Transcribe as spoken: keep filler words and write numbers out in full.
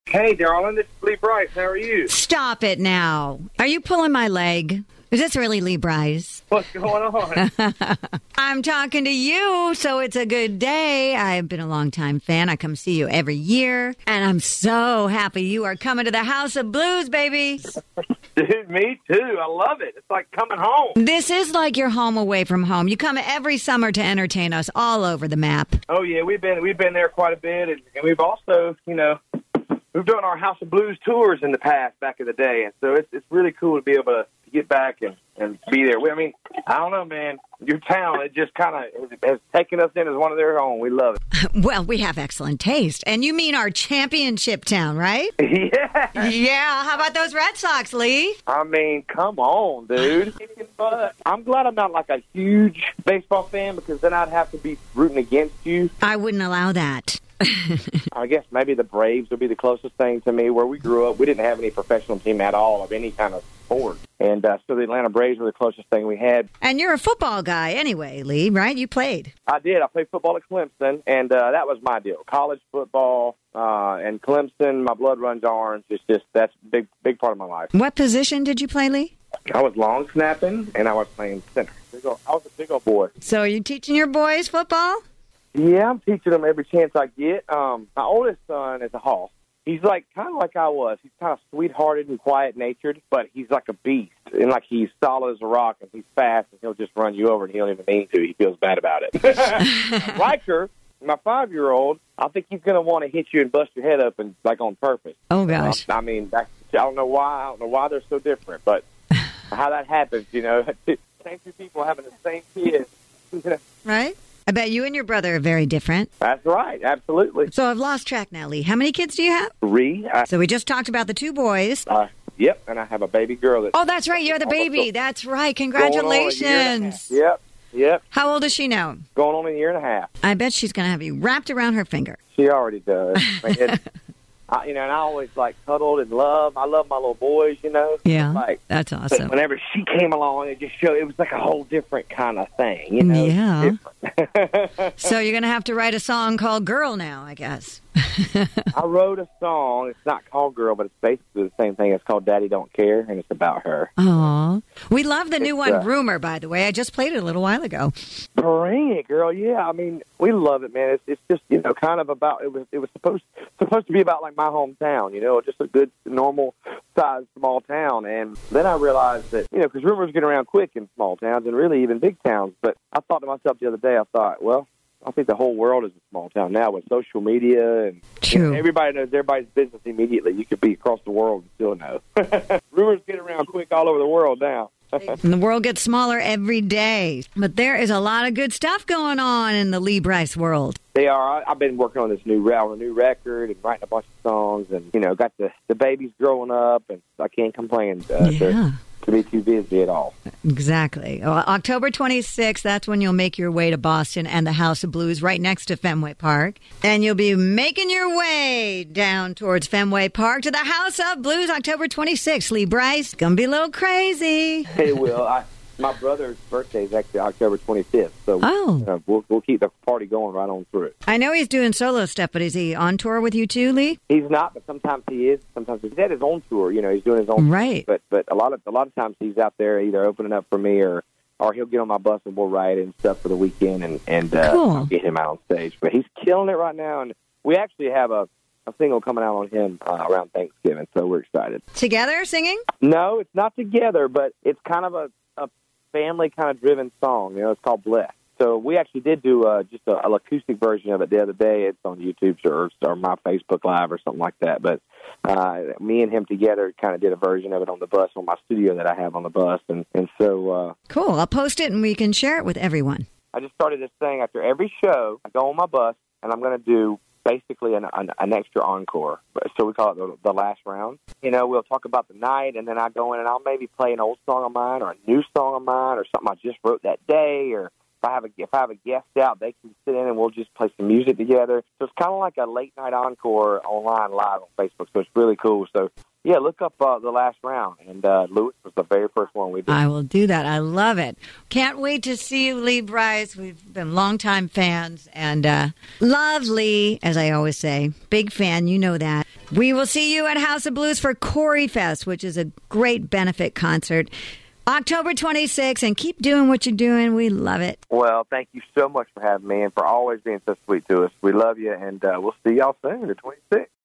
Hey, darling, this is Lee Bryce. How are you? Stop it now. Are you pulling my leg? Is this really Lee Bryce? What's going on? I'm talking to you, so it's a good day. I've been a longtime fan. I come see you every year, and I'm so happy you are coming to the House of Blues, baby. Dude, me too. I love it. It's like coming home. This is like your home away from home. You come every summer to entertain us all over the map. Oh, yeah, we've been we've been there quite a bit, and, and we've also, you know, we've done our House of Blues tours in the past, back in the day, and so it's it's really cool to be able to get back and, and be there. I mean, I don't know, man. Your town, it just kind of has taken us in as one of their own. We love it. Well, we have excellent taste. And you mean our championship town, right? Yeah. Yeah. How about those Red Sox, Lee? I mean, come on, dude. But I'm glad I'm not like a huge baseball fan, because then I'd have to be rooting against you. I wouldn't allow that. I guess maybe the Braves would be the closest thing to me. Where we grew up, we didn't have any professional team at all of any kind of sport. And uh, so the Atlanta Braves were the closest thing we had. And you're a football guy anyway, Lee, right? You played. I did. I played football at Clemson, and uh, that was my deal. College football uh, and Clemson, my blood runs orange. It's just, that's a big, big part of my life. What position did you play, Lee? I was long snapping, and I was playing center. Big old, I was a big old boy. So are you teaching your boys football? Yeah, I'm teaching them every chance I get. Um, my oldest son is a Hawk. He's like kind of like I was. He's kind of sweethearted and quiet-natured, but he's like a beast. And like he's solid as a rock, and he's fast, and he'll just run you over, and he don't even mean to. He feels bad about it. Riker, my five-year-old, I think he's going to want to hit you and bust your head up, and like on purpose. Oh, gosh. Uh, I mean, that's, I don't know why. I don't know why they're so different, but how that happens, you know. Same two people having the same kids. Right? I bet you and your brother are very different. That's right. Absolutely. So I've lost track now, Lee. How many kids do you have? Three. I, so we just talked about the two boys. Uh, yep, and I have a baby girl. That oh, that's right. You're the baby. That's right. Congratulations. Yep, yep. How old is she now? Going on a year and a half. I bet she's going to have you wrapped around her finger. She already does. I mean, it, I, you know, and I always, like, cuddled and love. I love my little boys, you know. Yeah, like, that's awesome. But whenever she came along, it just showed, it was like a whole different kind of thing, you know. Yeah. So you're going to have to write a song called Girl now, I guess. I wrote a song. It's not called Girl, but it's basically the same thing. It's called Daddy Don't Care, and it's about her. Aw. We love the it's, new one, uh, Rumor, by the way. I just played it a little while ago. Bring it, girl. Yeah, I mean, we love it, man. It's, it's just, you know, kind of about, it was it was supposed supposed to be about, like, my hometown, you know, just a good, normal-sized small town. And then I realized that, you know, because rumors get around quick in small towns and really even big towns. But I thought to myself the other day, I thought, well, I think the whole world is a small town now with social media and True. You know, everybody knows everybody's business immediately. You could be across the world and still know. Rumors get around quick all over the world now. And the world gets smaller every day. But there is a lot of good stuff going on in the Lee Bryce world. They are. I've been working on this new, on a new record and writing a bunch of songs, and you know, got the the babies growing up, and I can't complain. Uh, yeah. To, to be too busy at all. Exactly. Well, October twenty-sixth, that's when you'll make your way to Boston and the House of Blues right next to Fenway Park. And you'll be making your way down towards Fenway Park to the House of Blues October twenty-sixth. Lee Bryce, gonna be a little crazy. Hey, Will, I, my brother's birthday is actually October twenty-fifth, so oh. uh, we'll, we'll keep the party going right on through it. I know he's doing solo stuff, but is he on tour with you too, Lee? He's not, but sometimes he is. Sometimes he's at his own tour. You know, he's doing his own. Right. Tour, but but a lot of a lot of times he's out there either opening up for me or or he'll get on my bus and we'll ride and stuff for the weekend and and uh, cool. I'll get him out on stage. But he's killing it right now, and we actually have a. a single coming out on him uh, around Thanksgiving, so we're excited. Together singing? No, it's not together, but it's kind of a, a family kind of driven song. You know, it's called Bless. So we actually did do uh, just a, an acoustic version of it the other day. It's on YouTube or, or my Facebook Live or something like that. But uh, me and him together kind of did a version of it on the bus on my studio that I have on the bus. And, and so... Uh, cool. I'll post it and we can share it with everyone. I just started this thing after every show. I go on my bus and I'm going to do basically an, an, an extra encore. So we call it the, the last round. You know, we'll talk about the night, and then I go in and I'll maybe play an old song of mine or a new song of mine or something I just wrote that day, or if I have a, if I have a guest out, they can sit in and we'll just play some music together. So it's kind of like a late night encore online live on Facebook. So it's really cool. So yeah, look up uh, the last round. And uh, Lewis was the very first one we did. I will do that. I love it. Can't wait to see you, Lee Bryce. We've been longtime fans and uh, love Lee, as I always say. Big fan. You know that. We will see you at House of Blues for Corey Fest, which is a great benefit concert. October twenty-sixth, and keep doing what you're doing. We love it. Well, thank you so much for having me and for always being so sweet to us. We love you, and uh, we'll see y'all soon, the twenty-sixth.